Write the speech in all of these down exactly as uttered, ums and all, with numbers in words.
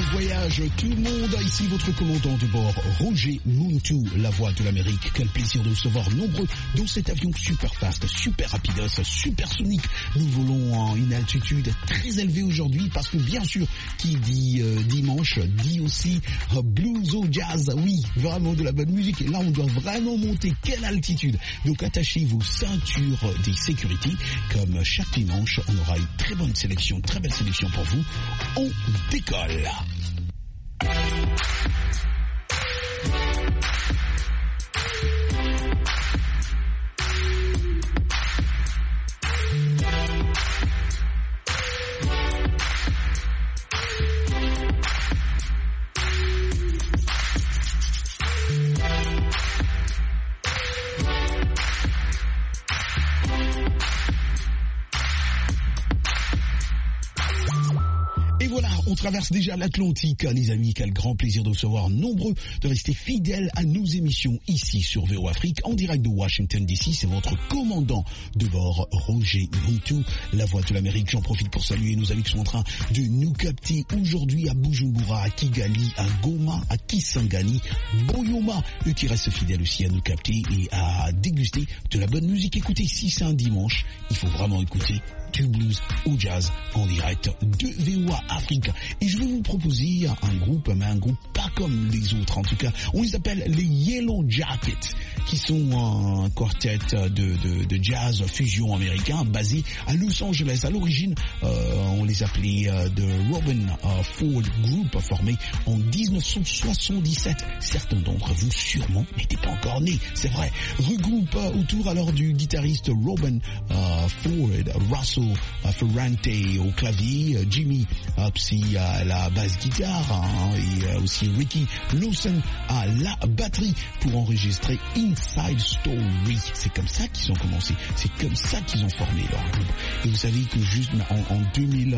voyage tout le monde, ici votre commandant de bord, Roger Muntu, la voix de l'Amérique. Quel plaisir de recevoir nombreux dans cet avion super fast, super rapidos, super sonique. Nous volons à une altitude très élevée aujourd'hui parce que bien sûr, qui dit euh, dimanche, dit aussi euh, blues ou jazz. Oui, vraiment de la bonne musique. Et là, on doit vraiment monter. Quelle altitude! Donc attachez vos ceintures des sécurités. Comme chaque dimanche, on aura une très bonne sélection, très belle sélection pour vous. On décolle. On traverse déjà l'Atlantique, les amis. Quel grand plaisir de recevoir nombreux, de rester fidèles à nos émissions ici sur V O Afrique, en direct de Washington D C. C'est votre commandant de bord, Roger Muntu, la voix de l'Amérique. J'en profite pour saluer nos amis qui sont en train de nous capter aujourd'hui à Bujumbura, à Kigali, à Goma, à Kisangani, Boyoma, eux qui restent fidèles aussi à nous capter et à déguster de la bonne musique. Écoutez, si c'est un dimanche, il faut vraiment écouter du blues ou jazz en direct de V O A Afrique. Et je vais vous proposer un groupe, mais un groupe pas comme les autres en tout cas. On les appelle les Yellow Jackets, qui sont un quartet de, de, de jazz fusion américain basé à Los Angeles. À l'origine, euh, on les appelait euh, de Robin euh, Ford Group, formé en dix-neuf cent soixante-dix-sept. Certains d'entre vous sûrement n'étaient pas encore nés, c'est vrai. Regroupe euh, autour alors du guitariste Robin euh, Ford, Russell euh, Ferrante au clavier, euh, Jimmy euh, Psy à la basse guitare hein, et euh, aussi Ricky Lawson à la batterie pour enregistrer Inside Story. C'est comme ça qu'ils ont commencé, c'est comme ça qu'ils ont formé leur groupe. Et vous savez que juste en, en deux mille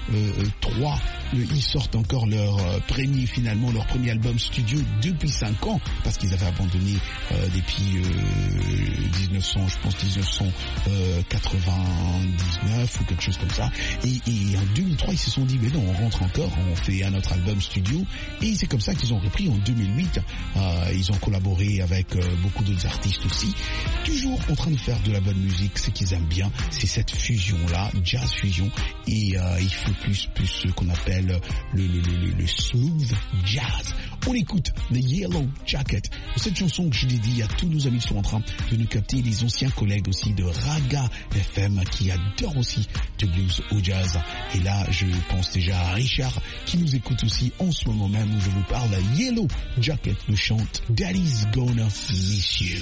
trois, euh, ils sortent encore leur euh, premier, finalement leur premier album studio depuis cinq ans parce qu'ils avaient abandonné euh, depuis euh, dix-neuf cents, je pense dix-neuf cent quatre-vingt-dix-neuf ou quelque chose comme ça. Et, et en deux mille trois, ils se sont dit mais non, on rentre encore, on fait un autre album studio. Et c'est comme ça qu'ils ont repris en deux mille huit. Euh, ils ont collaboré avec euh, beaucoup d'autres artistes aussi. Toujours en train de faire de la bonne musique. Ce qu'ils aiment bien, c'est cette fusion-là, jazz fusion. Et euh, il faut plus, plus ce qu'on appelle le, le, le, le smooth jazz. On écoute The Yellow Jacket. Cette chanson que je dédie à tous nos amis qui sont en train de nous capter, les anciens collègues aussi de Raga F M qui adorent aussi de blues au jazz. Et là, je pense déjà à Richard qui nous écoute aussi en ce moment même où je vous parle. Yellow Jacket nous chante Daddy's Gonna Miss You.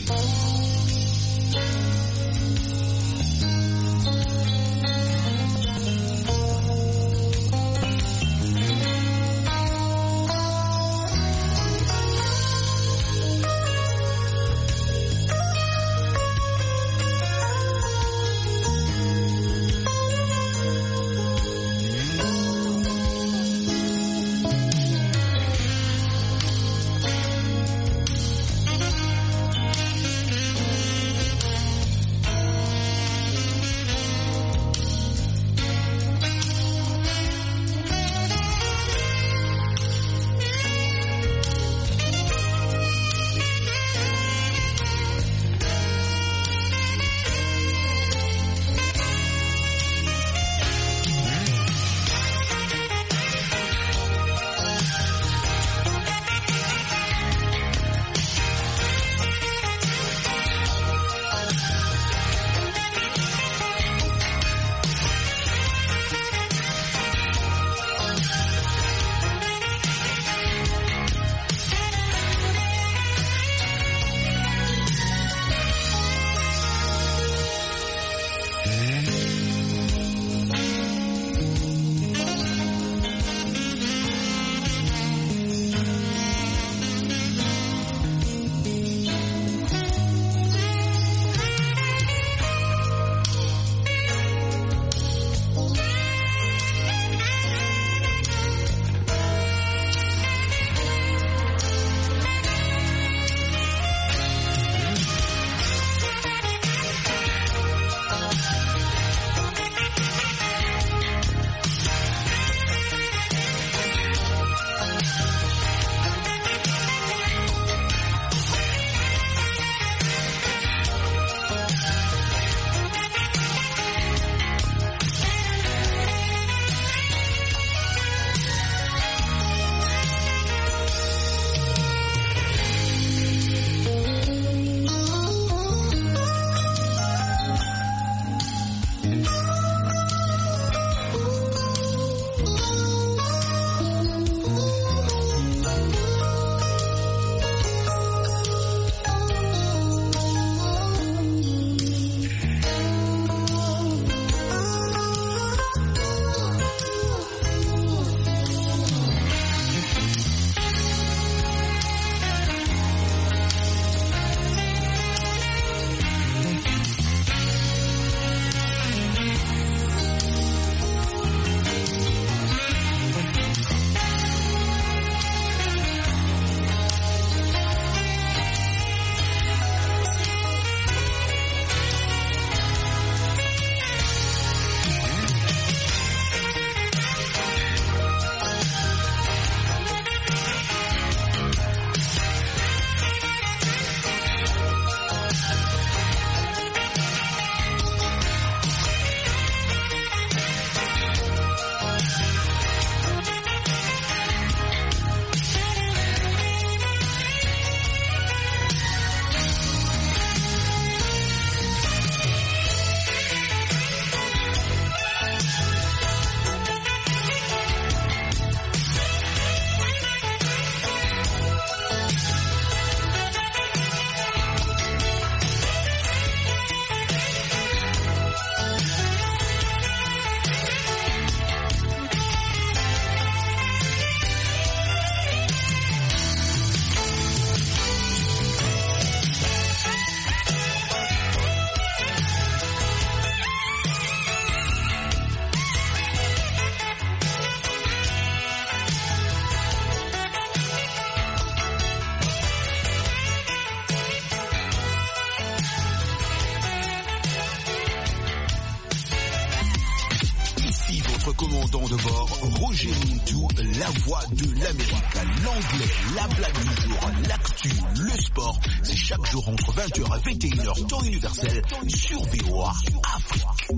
commandant de bord, Roger Montou, la voix de l'Amérique. L'anglais, la blague du jour, l'actu, le sport, c'est chaque jour entre vingt heures et vingt et une heures, temps universel, sur V O A Afrique.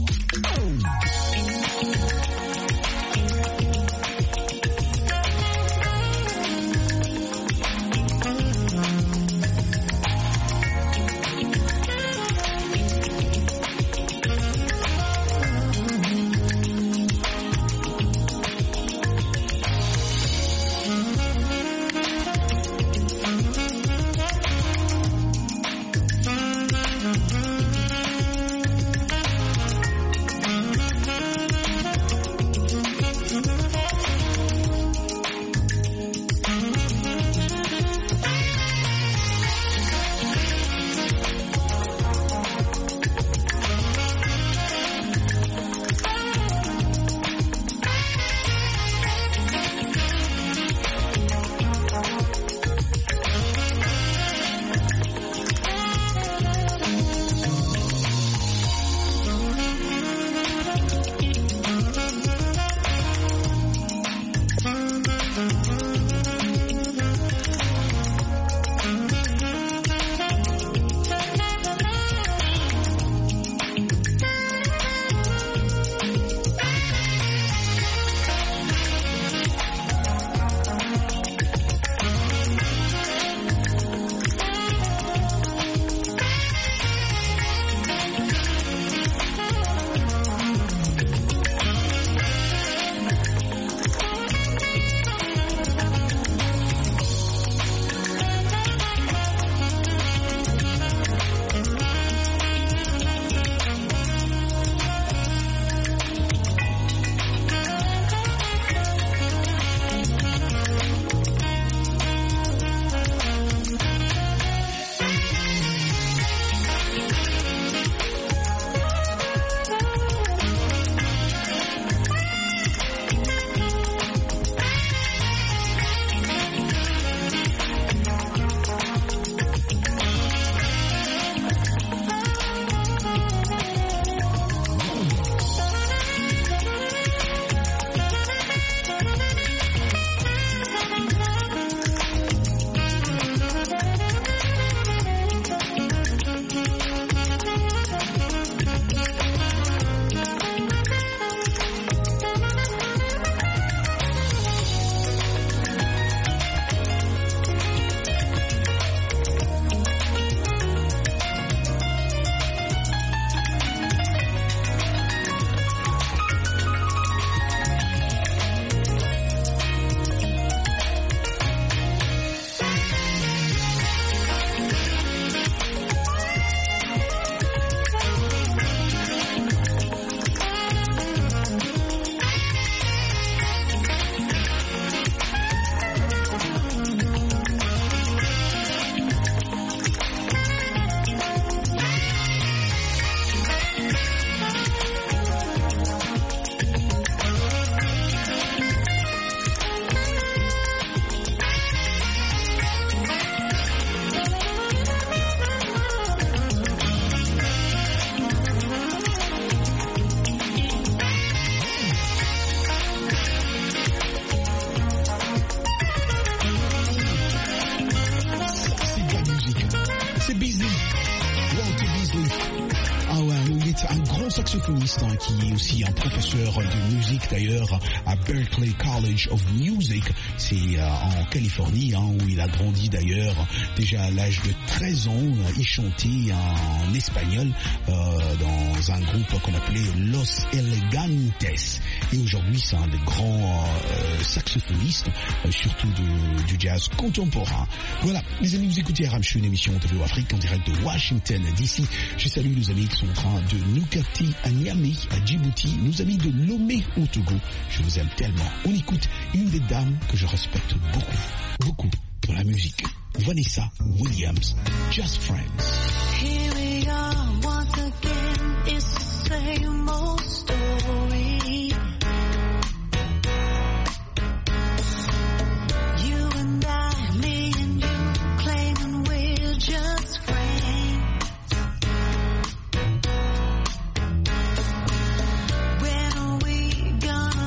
saxophoniste hein, qui est aussi un professeur de musique d'ailleurs à Berklee College of Music, c'est euh, en Californie hein, où il a grandi d'ailleurs. Déjà à l'âge de treize ans, il chantait en espagnol euh, dans un groupe qu'on appelait Los Elegantes. Et aujourd'hui, c'est un des grands euh, saxophonistes, euh, surtout de, du jazz contemporain. Voilà, les amis, vous écoutez Aram Show, une émission de V O Afrique en direct de Washington D C. Je salue nos amis qui sont en train de nous capter à Niamey, à Djibouti, nos amis de Lomé au Togo. Je vous aime tellement. On écoute une des dames que je respecte beaucoup, beaucoup dans la musique. Vanessa Williams, Just Friends. Here we are once again, it's the same old story. You and I, me and you, claiming we're just friends. When are we gonna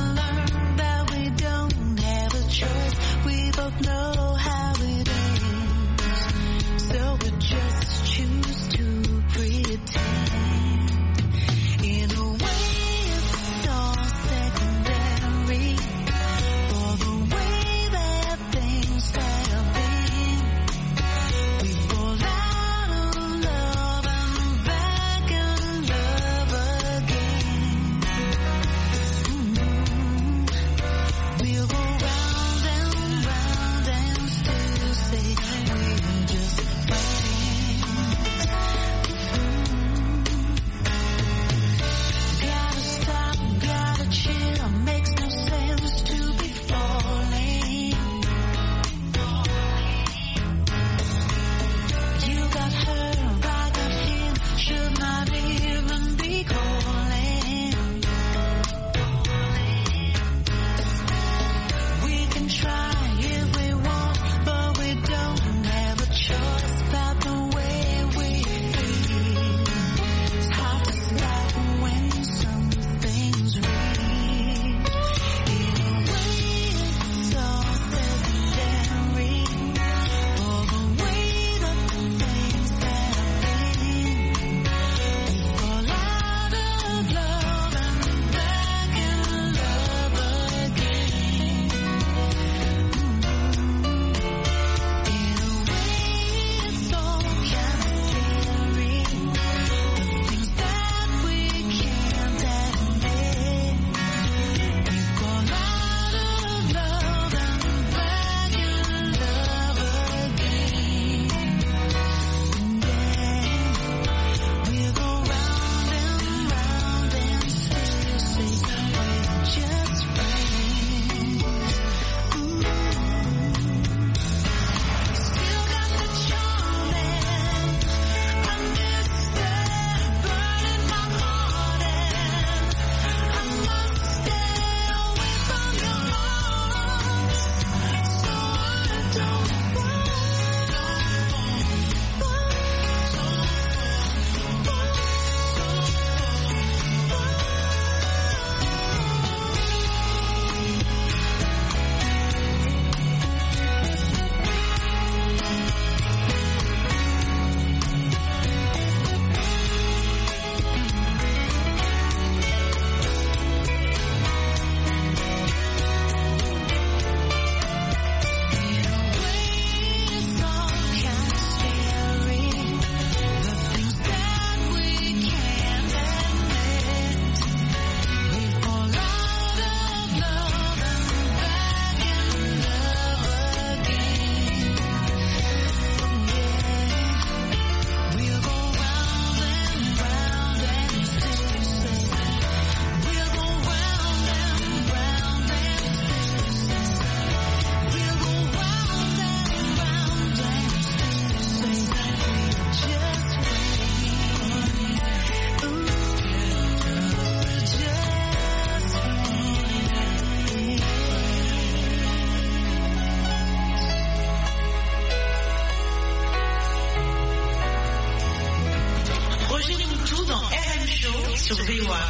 sur V O A.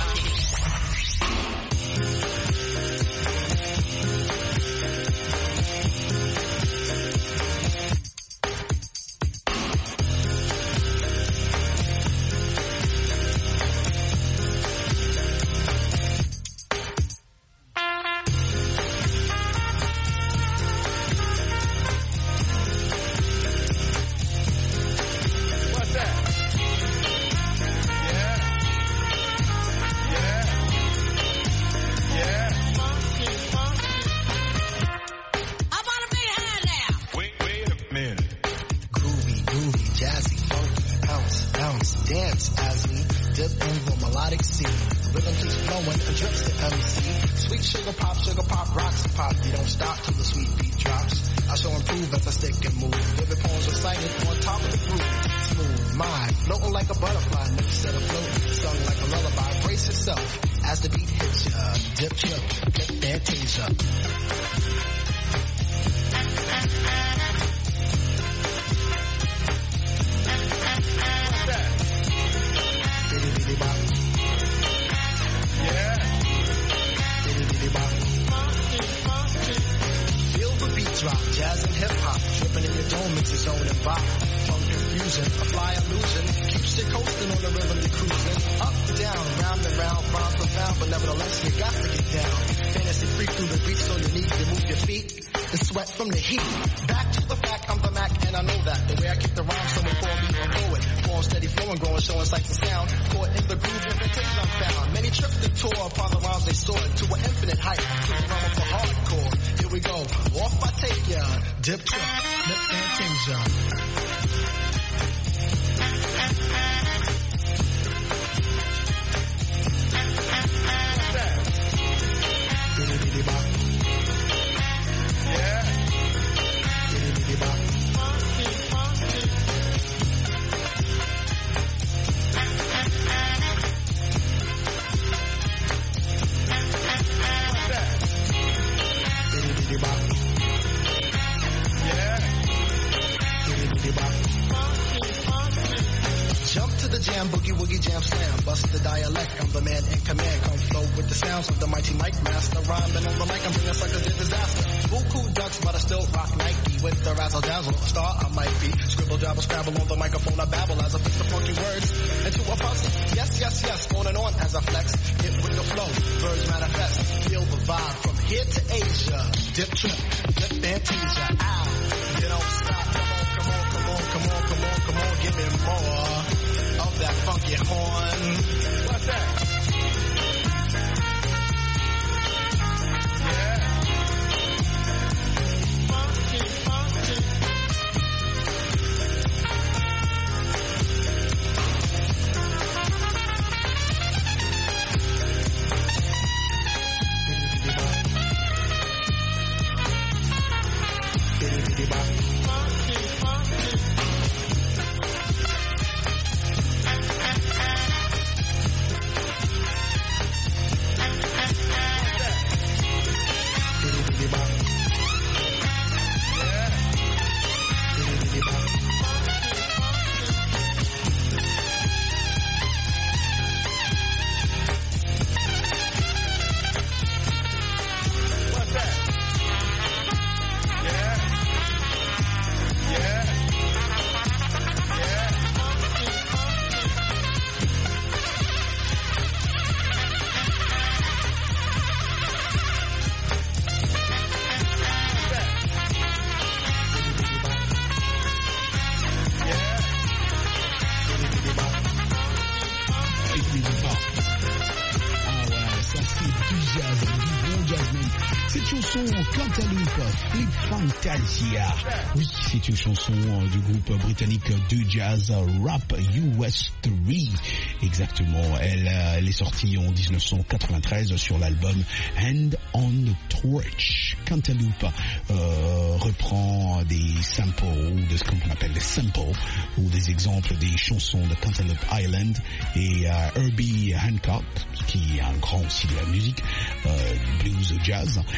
Cantaloupe, Flip Fantasia. Oui, c'est une chanson du groupe britannique de jazz rap U S trois. Exactement, elle, elle est sortie en dix-neuf cent quatre-vingt-treize sur l'album Hand on the Torch. Cantaloupe euh, reprend des samples, ou de ce qu'on appelle des samples, ou des exemples des chansons de Cantaloupe Island et euh, Herbie Hancock, qui est un grand aussi de la musique, euh, blues jazz, et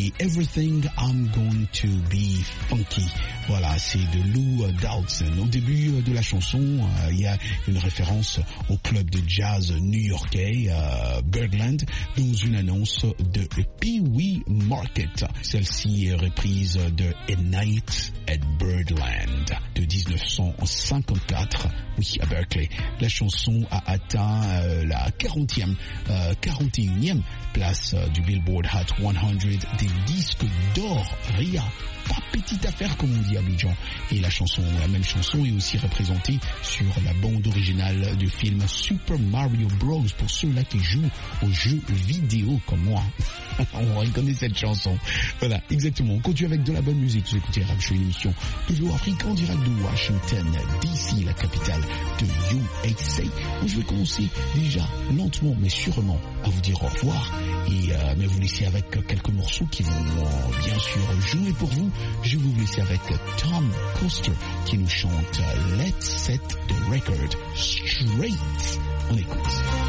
et Everything I'm Going to Be Funky. Voilà, c'est de Lou Dowdson. Au début de la chanson, euh, il y a une référence au club de jazz new-yorkais euh, Birdland dans une annonce de Pee Wee Market. Celle-ci est reprise de A Night at Birdland de dix-neuf cent cinquante-quatre, oui, à Berkeley. La chanson a atteint euh, la quarantième, euh, quarante et unième place euh, du Billboard Hot cent des disques d'or. Ria, pas petite affaire comme on dit à Abidjan. Et la chanson, la même chanson est aussi représentée sur la bande originale du film Super Mario Bros. Pour ceux-là qui jouent aux jeux vidéo comme moi. On reconnaît cette chanson. Voilà, exactement. On continue avec de la bonne musique. Vous écoutez Radio Show, une émission de V O Afrique en direct de Washington D C, la capitale de U S A. Où je vais commencer déjà lentement mais sûrement à vous dire au revoir et euh, mais vous laisser avec quelques morceaux qui vont euh, bien sûr jouer pour vous. Je vais vous laisser avec Tom Coster qui nous chante Let's Set the Record Straight. On écoute.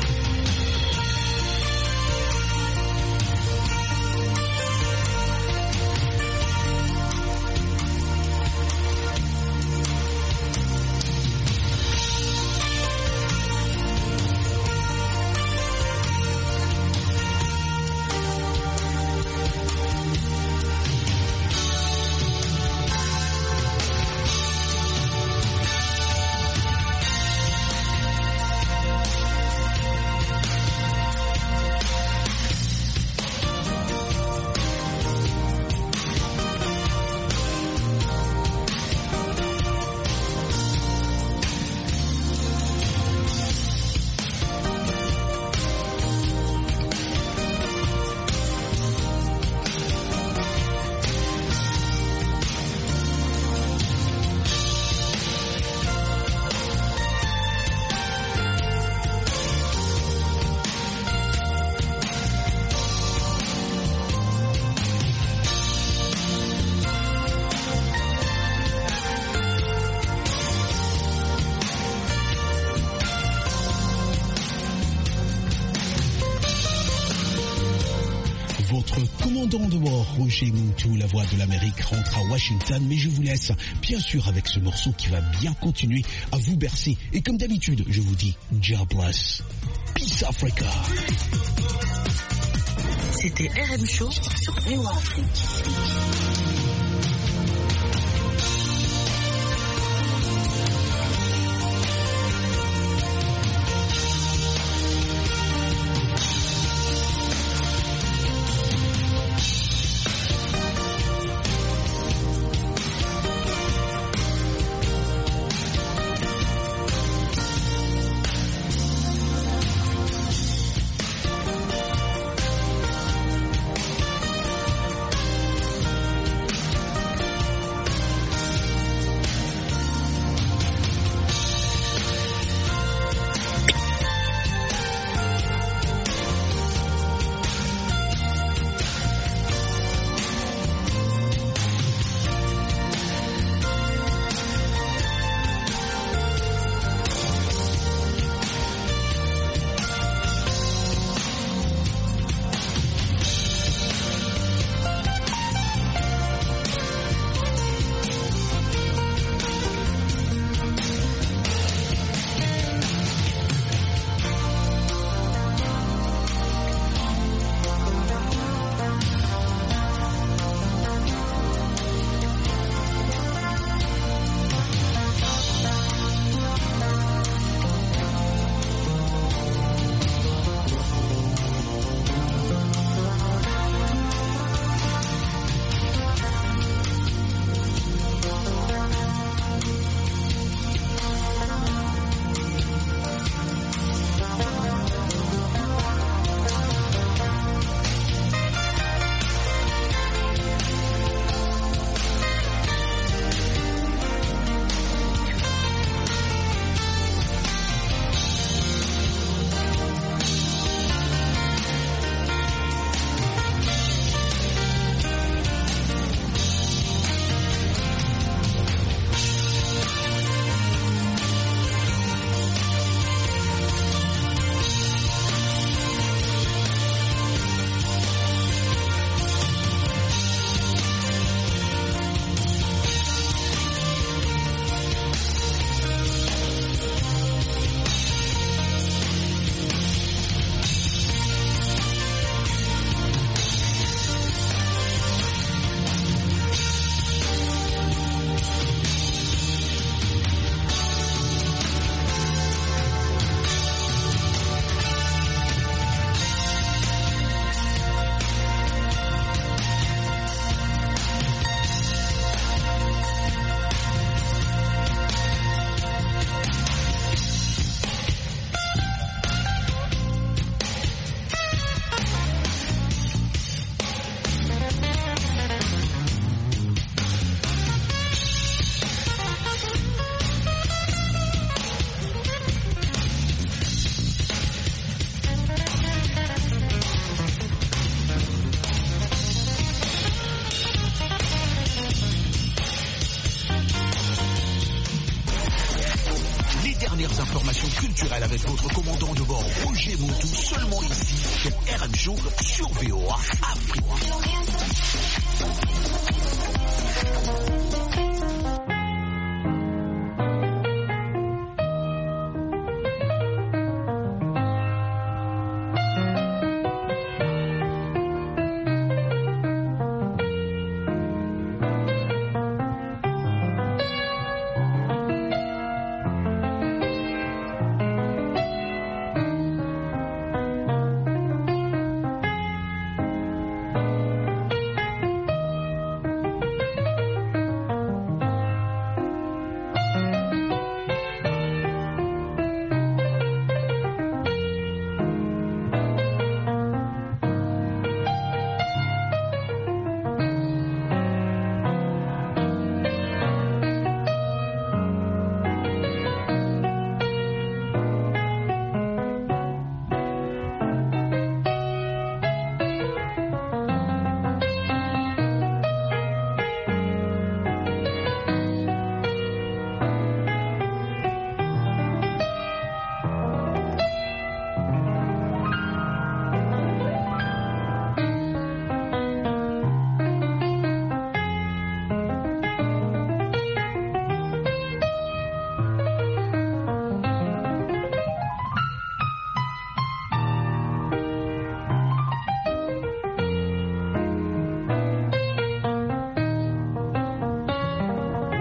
Commandant de bord, Roger Moutou, la voix de l'Amérique, rentre à Washington, mais je vous laisse bien sûr avec ce morceau qui va bien continuer à vous bercer. Et comme d'habitude, je vous dis, God bless. Peace Africa. C'était R M Show sur V O Afrique. dernières informations culturelles avec votre commandant de bord Roger Montou, seulement ici, chez R M Show sur V O A Afrique.